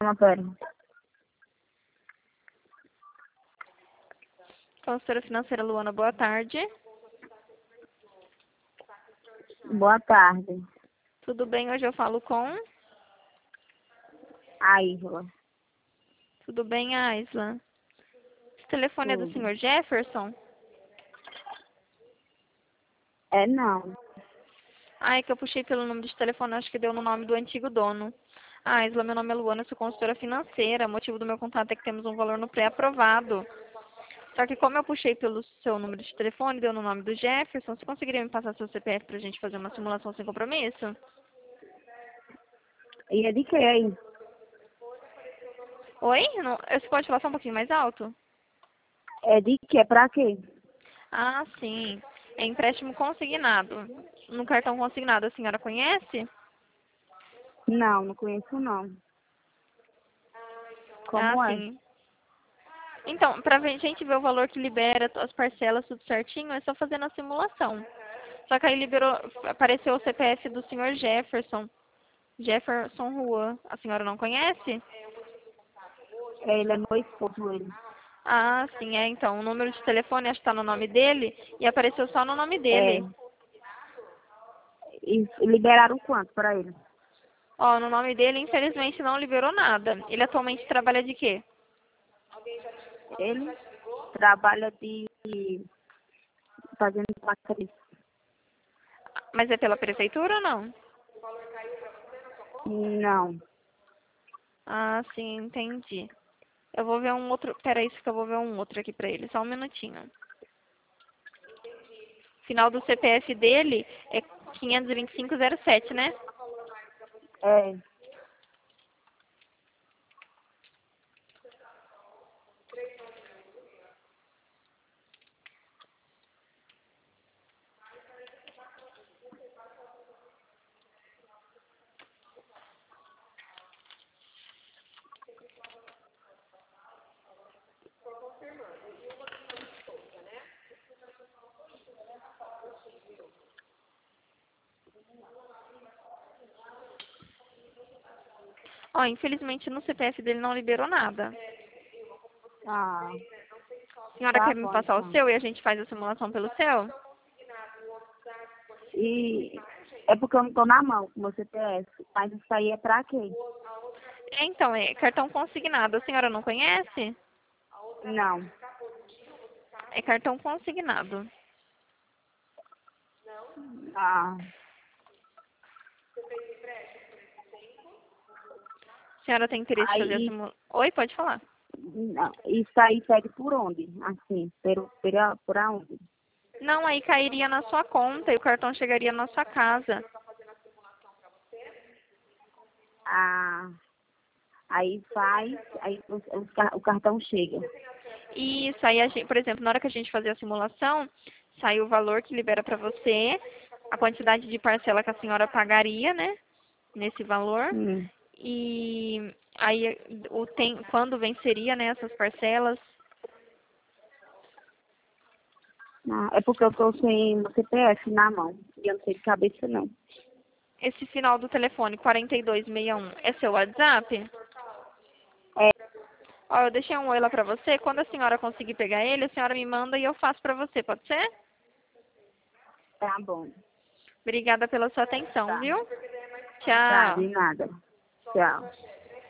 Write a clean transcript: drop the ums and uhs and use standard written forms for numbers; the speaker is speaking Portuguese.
Pera. Consultora financeira Luana, boa tarde. Boa tarde. Tudo bem? Hoje eu falo com... A Isla. Tudo bem, Aisla? Esse telefone é do Tudo. senhor Jefferson? É não. Ah, é que eu puxei pelo número de telefone, acho que deu no nome do antigo dono. Aisla, meu nome é Luana, eu sou consultora financeira. O motivo do meu contato é que temos um valor no pré-aprovado. Só que como eu puxei pelo seu número de telefone, deu no nome do Jefferson, você conseguiria me passar seu CPF pra gente fazer uma simulação sem compromisso? E é de quê aí? Oi? Não, você pode falar só um pouquinho mais alto? É de quê? Pra quê? Ah, sim. É empréstimo consignado. No cartão consignado, a senhora conhece? Não, não conheço não. Ah, Como é? sim. Então, pra gente ver o valor que libera, as parcelas, tudo certinho, é só fazendo a simulação. Só que aí liberou, apareceu o CPF do senhor Jefferson. Jefferson Juan. A senhora não conhece? É, ele é meu esposo, ele. Ah, sim, é. Então, o número de telefone acho que está no nome dele e apareceu só no nome É. dele. E liberaram quanto pra ele? Ó, no nome dele, infelizmente, não liberou nada. Ele atualmente trabalha de quê? Ele trabalha de fazendo placa. Mas é pela prefeitura ou não? Não. Ah, sim, entendi. Eu vou ver um outro. Peraí, que eu vou ver um outro aqui pra ele. Só um minutinho. Final do CPF dele é 52507, né? É. Ó, infelizmente no CPF dele não liberou nada. Ah, A senhora tá quer me bom passar o então. seu e a gente faz a simulação pelo seu? E é porque eu não tô na mão com meu CPF. Mas isso aí é pra quê? Então, é cartão consignado. A senhora não conhece? Não. É cartão consignado. Ah, A senhora tem interesse em fazer a aí, simulação? Oi, pode falar. não, isso aí pede por onde? Assim, por aonde? Não, aí cairia na sua conta e o cartão chegaria na sua casa. Ah, aí faz, aí o cartão chega. Isso, aí, por exemplo, na hora que a gente fazer a simulação, sai o valor que libera para você, a quantidade de parcela que a senhora pagaria, né, nesse valor, Hum. e aí quando venceria, né, essas parcelas. Ah, é porque eu tô sem o CPF na mão. E eu não sei de cabeça, não. Esse final do telefone, 4261, é seu WhatsApp? É, Ó, eu deixei um oi lá pra você, quando a senhora conseguir pegar ele, a senhora me manda e eu faço pra você, pode ser? tá bom. Obrigada pela sua atenção, Tá. viu? Tá, Tchau. de nada. Tchau.